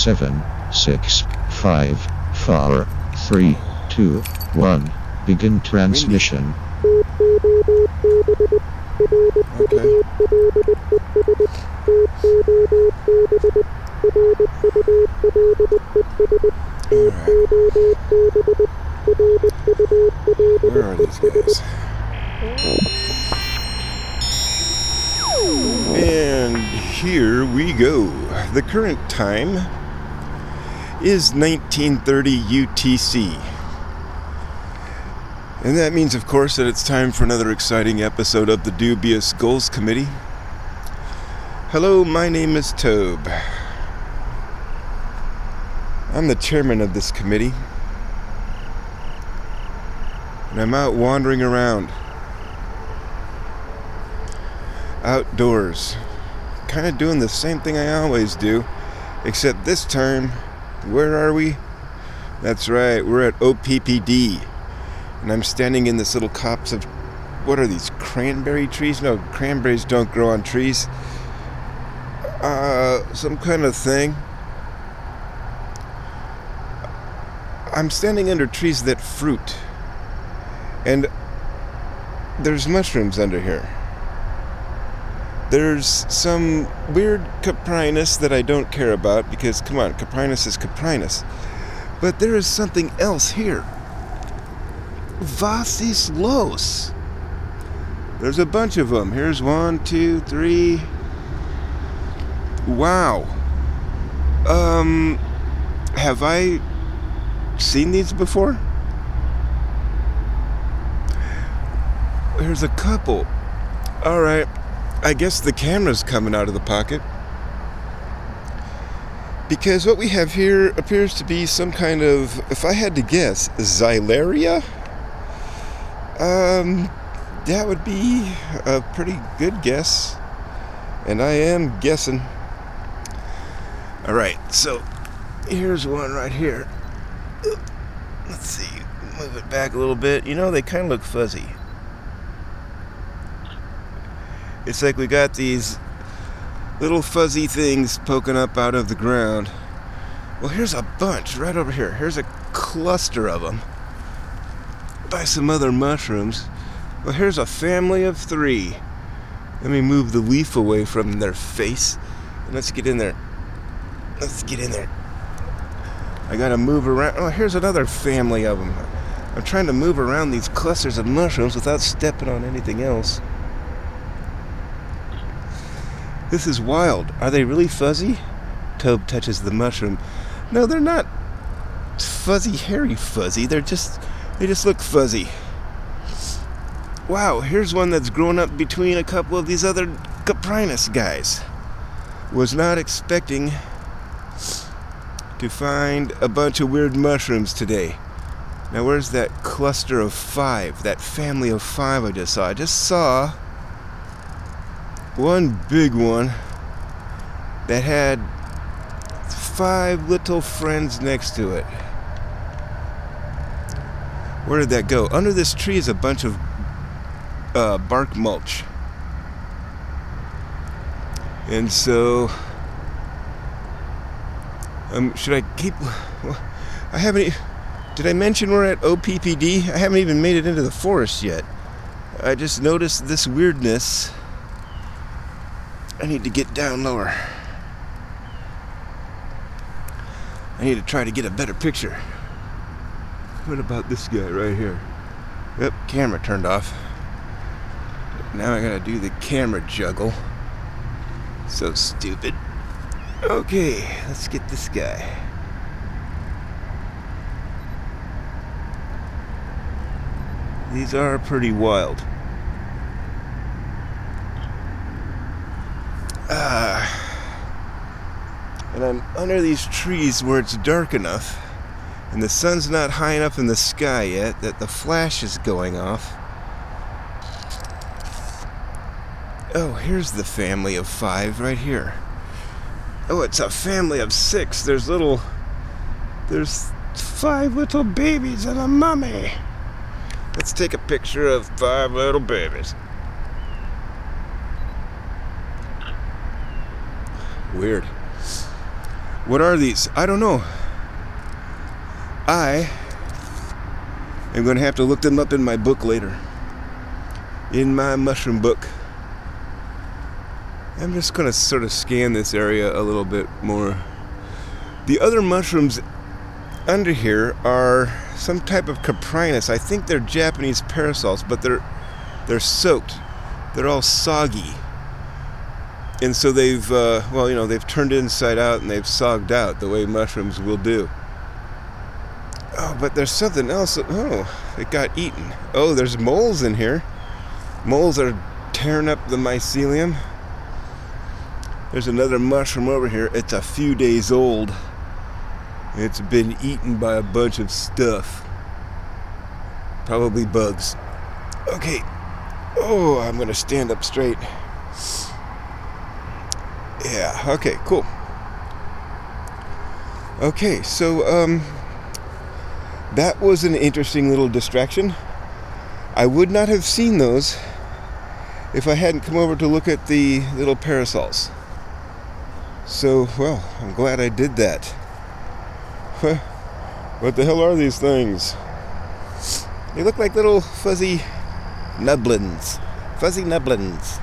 7, 6, 5, 4, 3, 2, 1. Begin transmission. Okay. Alright. Where are these guys? And here we go. The current time is 1930 UTC. And that means, of course, that it's time for another exciting episode of the Dubious Goals Committee. Hello, my name is Tobe. I'm the chairman of this committee. And I'm out wandering around. Outdoors. Kind of doing the same thing I always do. Except this time, where are we? That's right, we're at OPPD. And I'm standing in this little copse of, what are these, cranberry trees? No, cranberries don't grow on trees. Some kind of thing. I'm standing under trees that fruit. And there's mushrooms under here. There's some weird Caprinus that I don't care about because, come on, Caprinus is Caprinus. But there is something else here. Vasislos. There's a bunch of them. Here's 1, 2, 3. Wow. Have I seen these before? Here's a couple. Alright. I guess the camera's coming out of the pocket. Because what we have here appears to be some kind of, if I had to guess, Xylaria? That would be a pretty good guess. And I am guessing. Alright, so here's one right here. Let's see, move it back a little bit. You know, they kind of look fuzzy. It's like we got these little fuzzy things poking up out of the ground. Well, here's a bunch right over here. Here's a cluster of them by some other mushrooms. Well, here's a family of 3. Let me move the leaf away from their face. And let's get in there. Let's get in there. I gotta move around. Oh, here's another family of them. I'm trying to move around these clusters of mushrooms without stepping on anything else. This is wild. Are they really fuzzy? Tobe touches the mushroom. No, they're not fuzzy, hairy fuzzy. They just look fuzzy. Wow, here's one that's grown up between a couple of these other Caprinus guys. Was not expecting to find a bunch of weird mushrooms today. Now, where's that cluster of 5? That family of 5 I just saw? I just saw one big one that had 5 little friends next to it. Where did that go? Under this tree is a bunch of bark mulch. And so should I keep... I haven't... Did I mention we're at OPPD? I haven't even made it into the forest yet. I just noticed this weirdness. I need to get down lower. I need to try to get a better picture. What about this guy right here? Yep, camera turned off. Now I gotta do the camera juggle. So stupid. Okay, let's get this guy. These are pretty wild. And I'm under these trees where it's dark enough and the sun's not high enough in the sky yet that the flash is going off. Oh, here's the family of 5 right here. Oh, it's a family of 6. There's 5 little babies and a mummy. Let's take a picture of 5 little babies. Weird. What are these? I don't know. I am going to have to look them up in my book later. In my mushroom book. I'm just going to sort of scan this area a little bit more. The other mushrooms under here are some type of Caprinus. I think they're Japanese parasols, but they're soaked. They're all soggy. And so they've, they've turned inside out and they've sogged out the way mushrooms will do. Oh, but there's something else. Oh, it got eaten. Oh, there's moles in here. Moles are tearing up the mycelium. There's another mushroom over here. It's a few days old. It's been eaten by a bunch of stuff. Probably bugs. Okay. Oh, I'm going to stand up straight. Yeah, okay, cool. Okay, so, that was an interesting little distraction. I would not have seen those if I hadn't come over to look at the little parasols. So, well, I'm glad I did that. What the hell are these things? They look like little fuzzy nublins. Fuzzy nublins.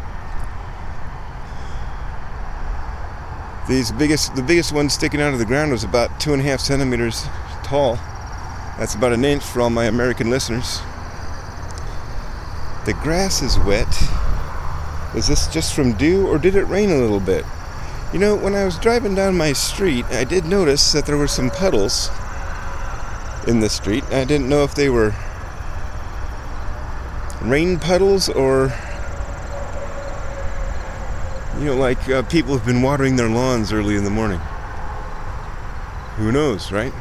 The biggest one sticking out of the ground was about 2.5 centimeters tall. That's about an inch for all my American listeners. The grass is wet. Is this just from dew, or did it rain a little bit? You know, when I was driving down my street, I did notice that there were some puddles in the street. I didn't know if they were rain puddles or, people have been watering their lawns early in the morning. Who knows, right?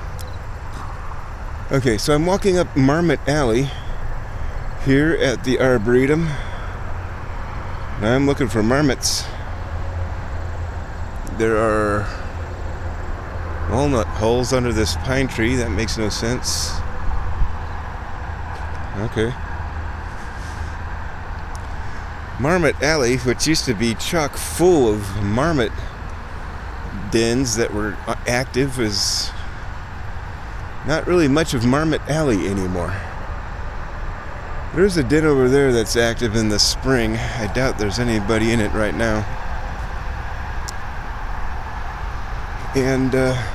Okay, so I'm walking up Marmot Alley here at the Arboretum. Now I'm looking for marmots. There are walnut holes under this pine tree. That makes no sense. Okay. Marmot Alley, which used to be chock full of marmot dens that were active, is not really much of Marmot Alley anymore. There's a den over there that's active in the spring. I doubt there's anybody in it right now. And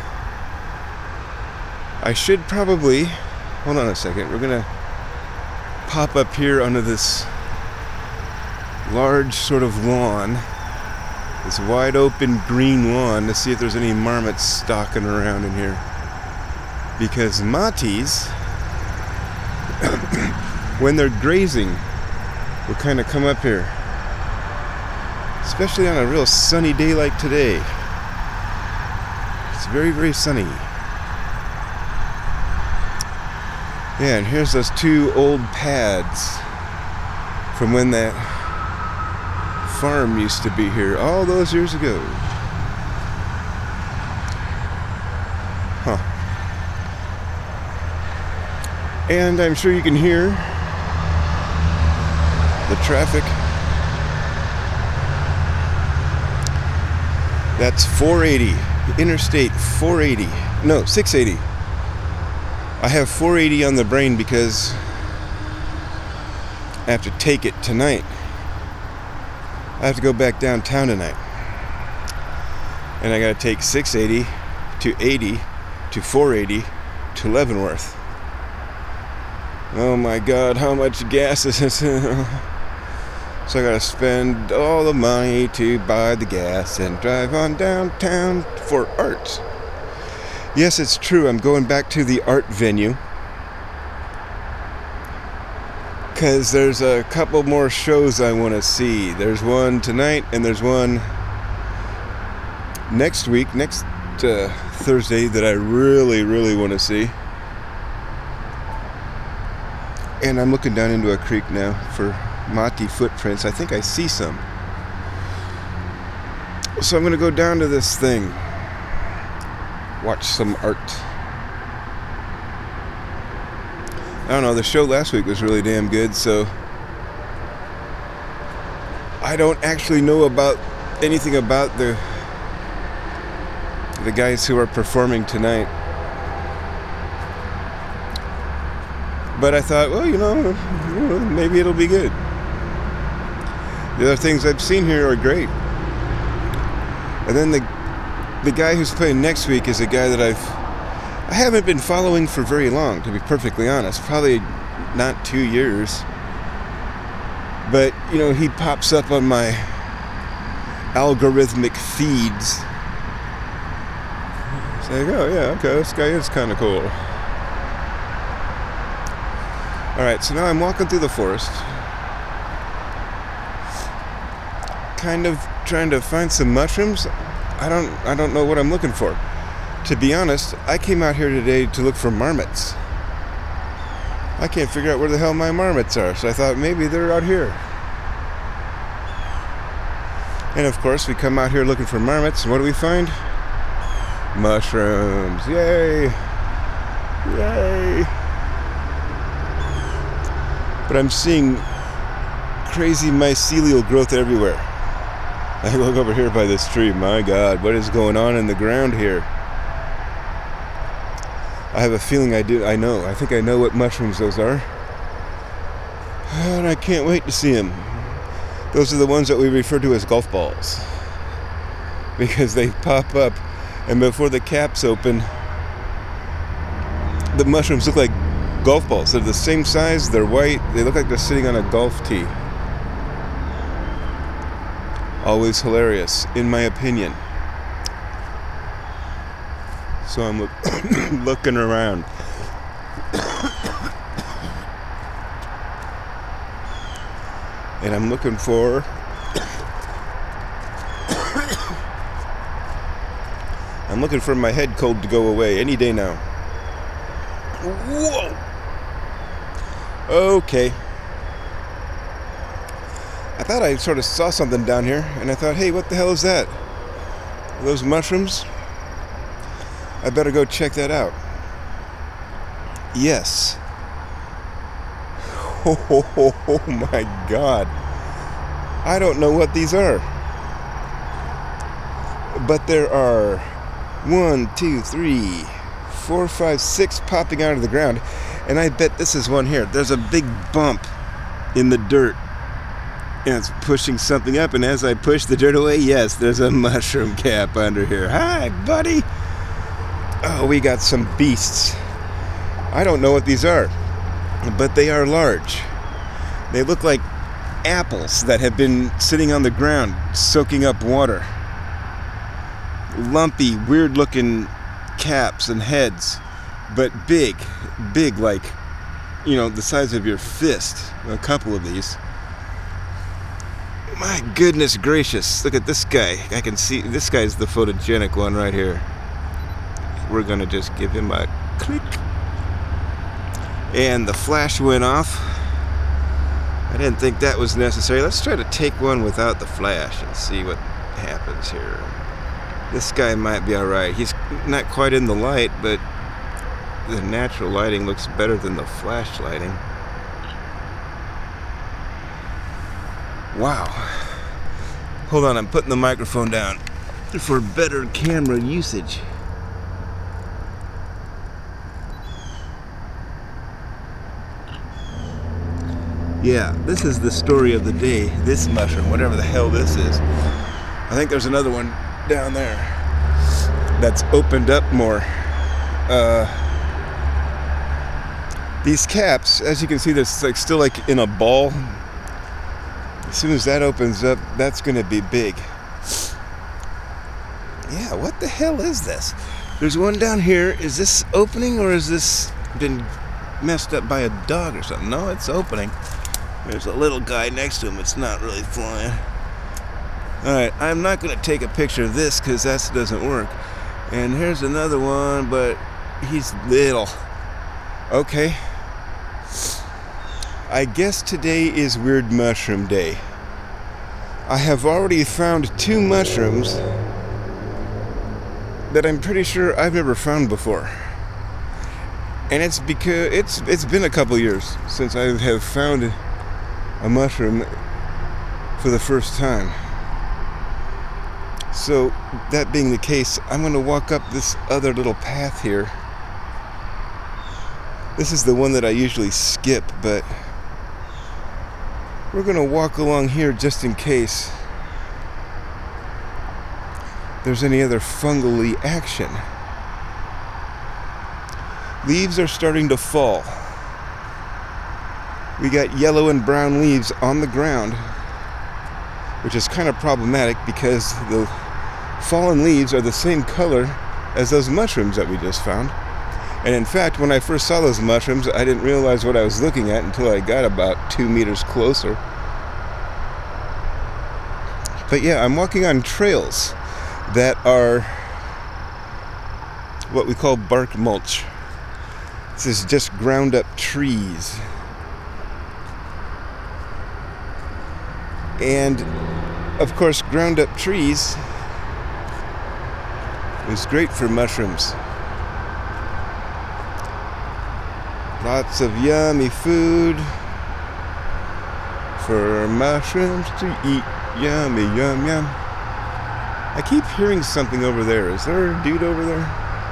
I should probably, hold on a second, we're gonna pop up here onto this large sort of lawn, this wide open green lawn, to see if there's any marmots stalking around in here. Because matis, when they're grazing, will kind of come up here. Especially on a real sunny day like today. It's very, very sunny. Yeah, and here's those two old pads from when that farm used to be here all those years ago. Huh. And I'm sure you can hear the traffic. That's 480. Interstate 480. No, 680. I have 480 on the brain because I have to take it tonight. I have to go back downtown tonight. And I gotta take 680 to 80 to 480 to Leavenworth. Oh my God, how much gas is this? So I gotta spend all the money to buy the gas and drive on downtown for art. Yes, it's true, I'm going back to the art venue. Because there's a couple more shows I want to see. There's one tonight and there's one next week, next Thursday, that I really, really want to see. And I'm looking down into a creek now for mati footprints. I think I see some. So I'm going to go down to this thing. Watch some art. I don't know, the show last week was really damn good, so I don't actually know about anything about the guys who are performing tonight. But I thought, well, maybe it'll be good. The other things I've seen here are great. And then the guy who's playing next week is a guy that I haven't been following for very long, to be perfectly honest. Probably not 2 years. But, he pops up on my algorithmic feeds. So I go, yeah, okay, this guy is kind of cool. Alright, so now I'm walking through the forest. Kind of trying to find some mushrooms. I don't know what I'm looking for. To be honest, I came out here today to look for marmots. I can't figure out where the hell my marmots are, so I thought maybe they're out here. And of course, we come out here looking for marmots, and what do we find? Mushrooms. Yay! Yay! But I'm seeing crazy mycelial growth everywhere. I look over here by this tree. My God, what is going on in the ground here? I have a feeling I know. I think I know what mushrooms those are. And I can't wait to see them. Those are the ones that we refer to as golf balls. Because they pop up, and before the caps open, the mushrooms look like golf balls. They're the same size, they're white, they look like they're sitting on a golf tee. Always hilarious, in my opinion. So I'm looking around. And I'm looking for my head cold to go away any day now. Whoa! Okay. I thought I sort of saw something down here, and I thought, hey, what the hell is that? Are those mushrooms? I better go check that out. Yes. Oh my God. I don't know what these are. But there are 1, 2, 3, 4, 5, 6 popping out of the ground. And I bet this is one here. There's a big bump in the dirt. And it's pushing something up. And as I push the dirt away, yes, there's a mushroom cap under here. Hi, buddy. Oh, we got some beasts. I don't know what these are, but they are large. They look like apples that have been sitting on the ground, soaking up water. Lumpy, weird-looking caps and heads, but big, like, the size of your fist. A couple of these. My goodness gracious, look at this guy. I can see, this guy's the photogenic one right here. We're gonna just give him a click. And the flash went off. I didn't think that was necessary. Let's try to take one without the flash and see what happens here. This guy might be alright. He's not quite in the light, but the natural lighting looks better than the flash lighting. Wow. Hold on, I'm putting the microphone down for better camera usage. Yeah, this is the story of the day. This mushroom, whatever the hell this is. I think there's another one down there that's opened up more. These caps, as you can see, they're still like in a ball. As soon as that opens up, that's going to be big. Yeah, what the hell is this? There's one down here. Is this opening, or is this been messed up by a dog or something? No, it's opening. There's a little guy next to him. It's not really flying. Alright, I'm not going to take a picture of this because that doesn't work. And here's another one, but he's little. Okay. I guess today is Weird Mushroom Day. I have already found 2 mushrooms that I'm pretty sure I've never found before. And it's because it's been a couple years since I have found a mushroom for the first time. So, that being the case, I'm going to walk up this other little path here. This is the one that I usually skip, but we're going to walk along here just in case there's any other fungally action. Leaves are starting to fall. We got yellow and brown leaves on the ground, which is kind of problematic because the fallen leaves are the same color as those mushrooms that we just found. And in fact, when I first saw those mushrooms, I didn't realize what I was looking at until I got about 2 meters closer. But yeah, I'm walking on trails that are what we call bark mulch. This is just ground up trees. And of course, ground up trees is great for mushrooms. Lots of yummy food for mushrooms to eat. Yummy, yum, yum. I keep hearing something over there. Is there a dude over there?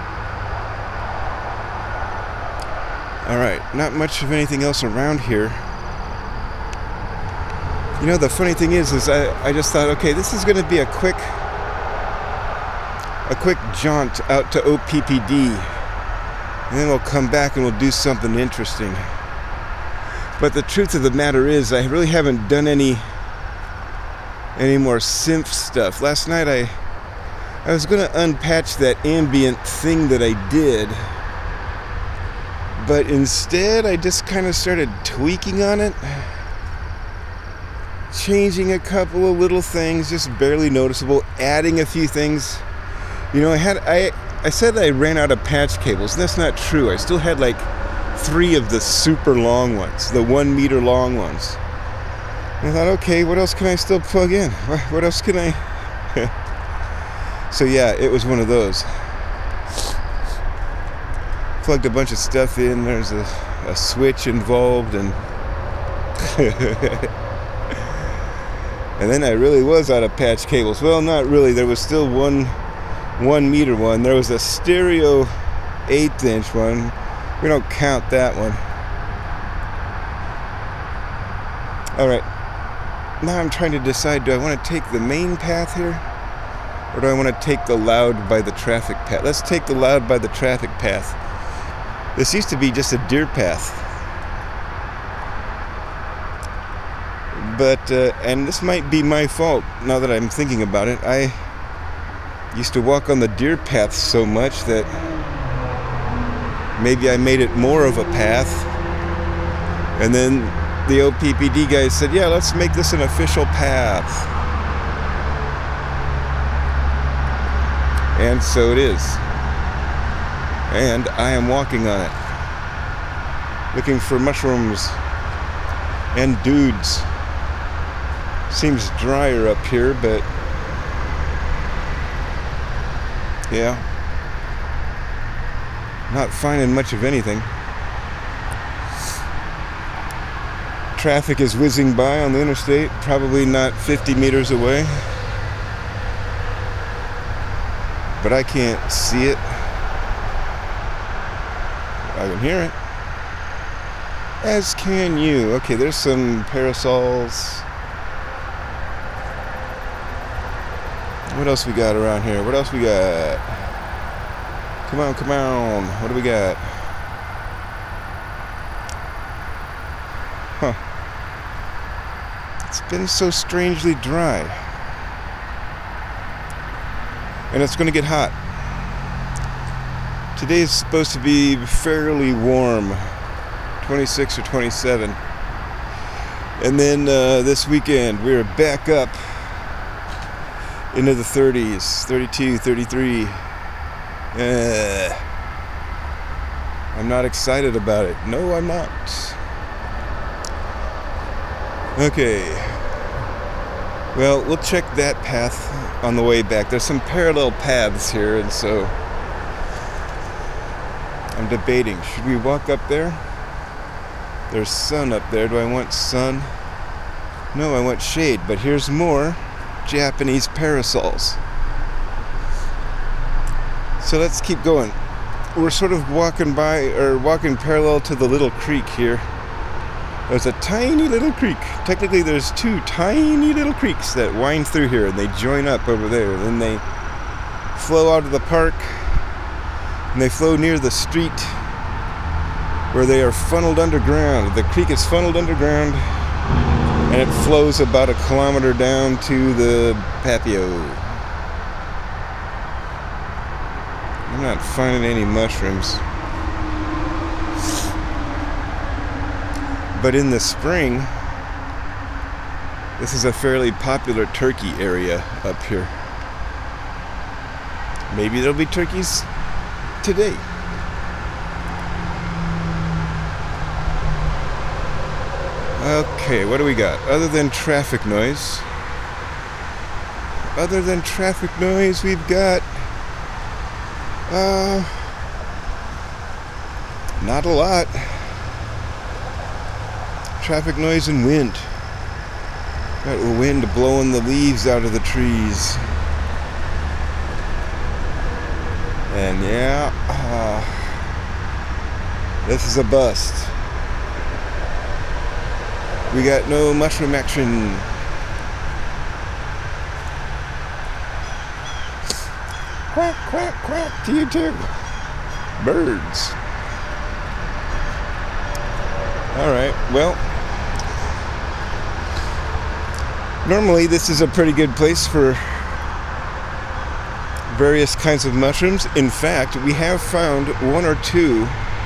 Alright, not much of anything else around here. You know, the funny thing is I just thought, okay, this is going to be a quick jaunt out to OPPD. And then we'll come back and we'll do something interesting. But the truth of the matter is, I really haven't done any more synth stuff. Last night I was going to unpatch that ambient thing that I did. But instead, I just kind of started tweaking on it. Changing a couple of little things, just barely noticeable. Adding a few things. You know, I said that I ran out of patch cables, and that's not true. I still had like 3 of the super long ones, the 1 meter long ones. And I thought, okay, what else can I still plug in? What else can I? So yeah, it was one of those. Plugged a bunch of stuff in. There's a switch involved, and and then I really was out of patch cables. Well, not really. There was still one 1 meter one. There was a stereo 1/8 inch one. We don't count that one. Alright. Now I'm trying to decide, do I want to take the main path here? Or do I want to take the loud by the traffic path? Let's take the loud by the traffic path. This used to be just a deer path. But, and this might be my fault now that I'm thinking about it. I used to walk on the deer path so much that maybe I made it more of a path. And then the OPPD guys said, yeah, let's make this an official path. And so it is. And I am walking on it, looking for mushrooms and dudes. Seems drier up here, but yeah, not finding much of anything. Traffic is whizzing by on the interstate, probably not 50 meters away, but I can't see it. I can hear it, as can you. Okay, there's some parasols. What else we got around here? What else we got? Come on, come on. What do we got? Huh. It's been so strangely dry. And it's going to get hot. Today is supposed to be fairly warm. 26 or 27. And then this weekend, we're back up into the 30s, 32, 33. I'm not excited about it. No, I'm not. Okay. Well, we'll check that path on the way back. There's some parallel paths here, and so I'm debating. Should we walk up there? There's sun up there. Do I want sun? No, I want shade, but here's more Japanese parasols. So let's keep going. We're sort of walking parallel to the little creek here. There's a tiny little creek. Technically, there's two tiny little creeks that wind through here, and they join up over there. Then they flow out of the park, and they flow near the street where they are funneled underground. The creek is funneled underground, and it flows about 1 kilometer down to the patio. I'm not finding any mushrooms. But in the spring, this is a fairly popular turkey area up here. Maybe there'll be turkeys today. Okay, what do we got? Other than traffic noise, we've got not a lot. Traffic noise and wind. Got the wind blowing the leaves out of the trees. And yeah, this is a bust. We got no mushroom action. Quack, quack, quack to you too. Birds. Alright, well, normally this is a pretty good place for various kinds of mushrooms. In fact, we have found one or two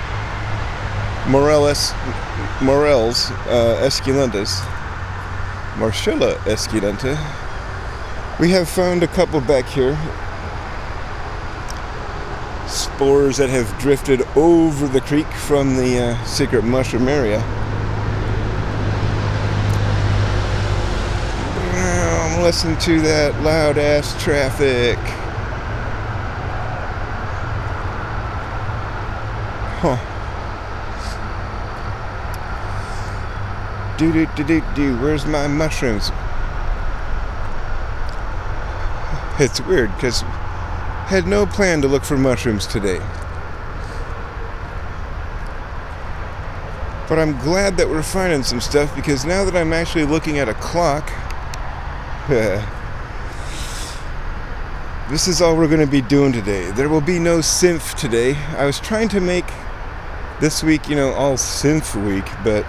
Morels esculentas, Marcella esculenta. We have found a couple back here. Spores that have drifted over the creek from the secret mushroom area. Listen to that loud ass traffic. Huh. Do. Where's my mushrooms? It's weird because had no plan to look for mushrooms today. But I'm glad that we're finding some stuff, because now that I'm actually looking at a clock, this is all we're going to be doing today. There will be no synth today. I was trying to make this week, all synth week, but,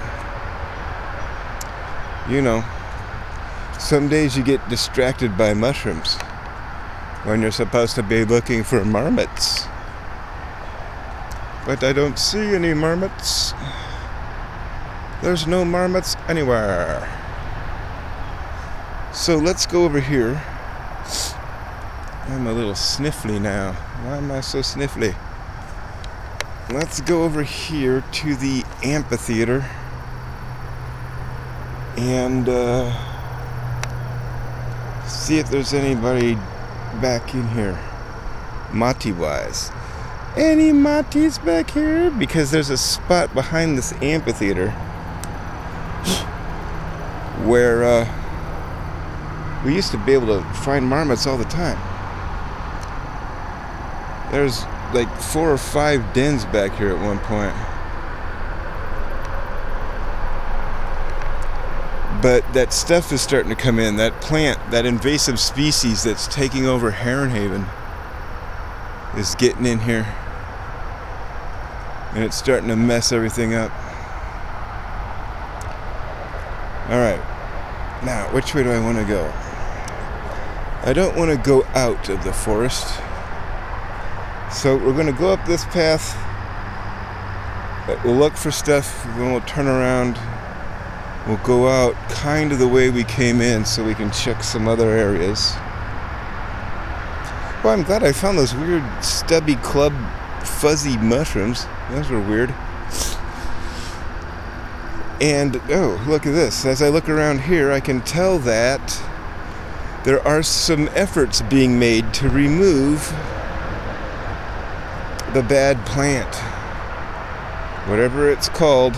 some days you get distracted by mushrooms when you're supposed to be looking for marmots. But I don't see any marmots. There's no marmots anywhere. So let's go over here. I'm a little sniffly now. Why am I so sniffly? Let's go over here to the amphitheater and see if there's anybody back in here, Mati-wise. Any Matis back here? Because there's a spot behind this amphitheater where we used to be able to find marmots all the time. There's like 4 or 5 dens back here at one point. But that stuff is starting to come in. That plant, that invasive species that's taking over Heron Haven is getting in here. And it's starting to mess everything up. Alright. Now, which way do I want to go? I don't want to go out of the forest. So we're going to go up this path. We'll look for stuff. Then we'll turn around. We'll go out kind of the way we came in so we can check some other areas. Well, I'm glad I found those weird stubby club fuzzy mushrooms. Those were weird. And, oh, look at this. As I look around here, I can tell that there are some efforts being made to remove the bad plant. Whatever it's called.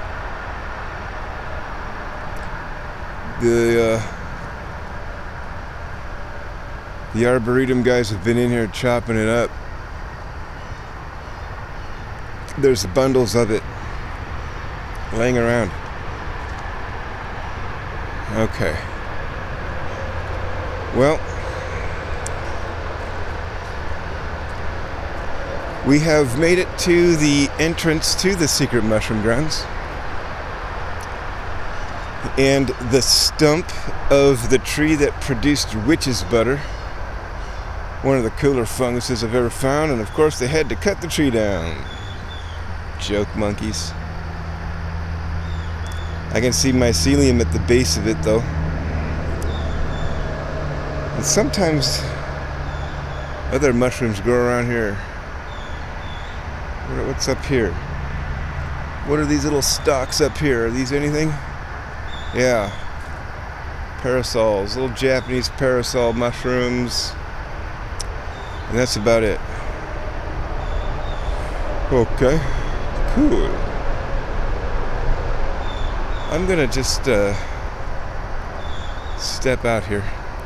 The Arboretum guys have been in here chopping it up. there's bundles of it laying around. Okay. Well, we have made it to the entrance to the secret mushroom grounds. And the stump of the tree that produced witch's butter, one of the cooler funguses I've ever found, and of course they had to cut the tree down. Joke monkeys. I can see mycelium at the base of it though. And sometimes other mushrooms grow around here. What's up here? What are these little stalks up here? Are these anything? Yeah. Parasols, little Japanese parasol mushrooms. And that's about it. Okay. Cool. I'm gonna just step out here.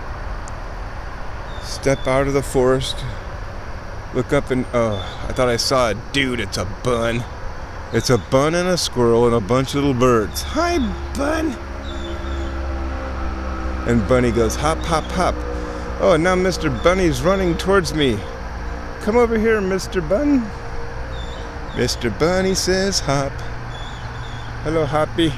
Step out of the forest. Look up and I thought I saw a dude. It's a bun. It's a bun and a squirrel and a bunch of little birds. Hi, bun. And Bunny goes hop, hop, hop. Oh, and now Mr. Bunny's running towards me. Come over here, Mr. Bun. Mr. Bunny says hop. Hello, Hoppy.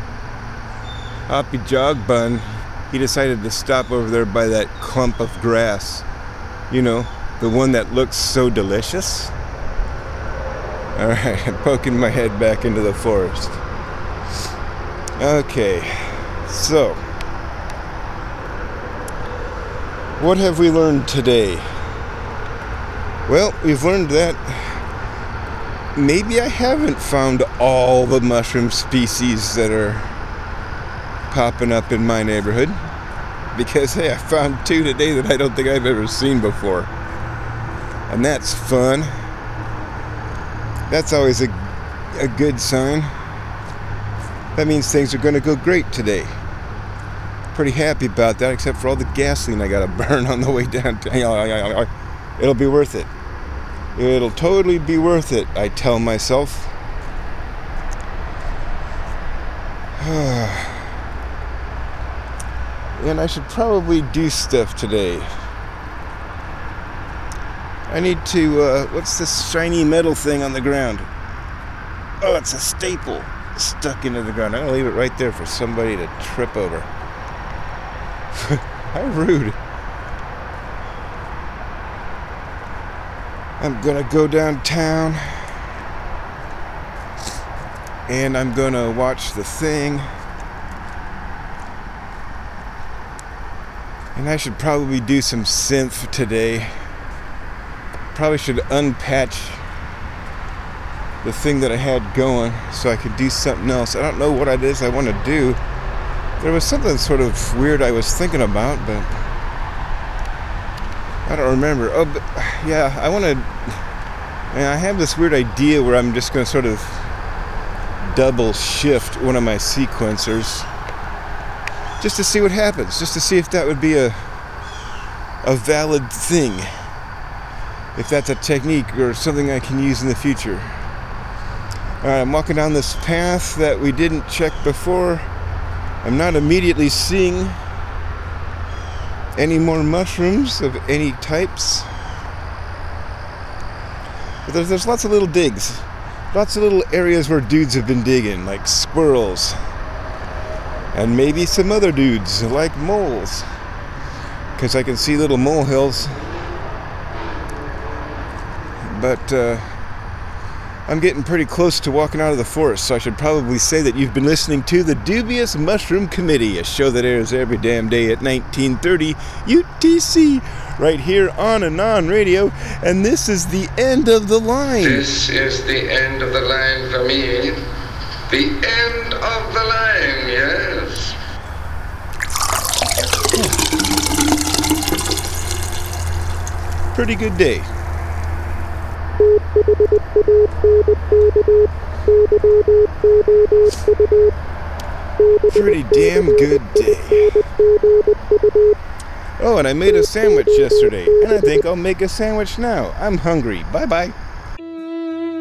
Hoppy jog Bun. He decided to stop over there by that clump of grass. You know, the one that looks so delicious. Alright, I'm poking my head back into the forest. Okay, so what have we learned today? Well, we've learned that maybe I haven't found all the mushroom species that are popping up in my neighborhood. Because, hey, I found 2 today that I don't think I've ever seen before. And that's fun. That's always a good sign. That means things are going to go great today. Pretty happy about that, except for all the gasoline I got to burn on the way downtown. It'll be worth it. It'll totally be worth it, I tell myself. And I should probably do stuff today. I need to, what's this shiny metal thing on the ground? Oh, it's a staple stuck into the ground. I'm going to leave it right there for somebody to trip over. How rude. I'm going to go downtown. And I'm going to watch the thing. And I should probably do some synth today. Probably should unpatch the thing that I had going so I could do something else. I don't know what it is I want to do. There was something sort of weird I was thinking about, but I don't remember. Oh, but yeah, I have this weird idea where I'm just going to sort of double shift one of my sequencers just to see what happens, just to see if that would be a valid thing. If that's a technique or something I can use in the future. Alright, I'm walking down this path that we didn't check before. I'm not immediately seeing any more mushrooms of any types. But there's lots of little digs. Lots of little areas where dudes have been digging, like squirrels. And maybe some other dudes, like moles. Because I can see little molehills. But I'm getting pretty close to walking out of the forest, so I should probably say that you've been listening to The Dubious Mushroom Committee, a show that airs every damn day at 1930 UTC, right here on Anon Radio, and this is the end of the line. This is the end of the line for me. The end of the line, yes. Pretty good day. Pretty damn good day. Oh, and I made a sandwich yesterday, and I think I'll make a sandwich now. I'm hungry. Bye-bye.